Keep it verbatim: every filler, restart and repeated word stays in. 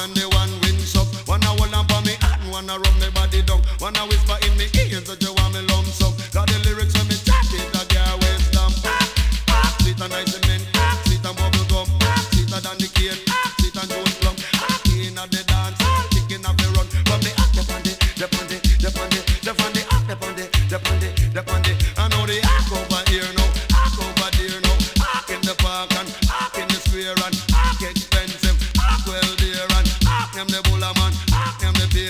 when the one wins up. Wanna hold on for me and wanna rub me body down. Wanna whisper in me ears that you want me lump sum. Got the lyrics when me chat it, I can't waste them. Ah, sweet and nice cement, ah, sweet and bubble gum, ah, sweeter than the cane, ah, sweet and Jones plum. Ah, in at the dance, ah, kicking up the run. From the up, the on the, the on the, the on the, the on the up, the on the, the on the, the on the. I know the ark over here now, ark over there now, ark in the park and ark in the square and ark expensive, ark well there and ark them the bulla man, ark them the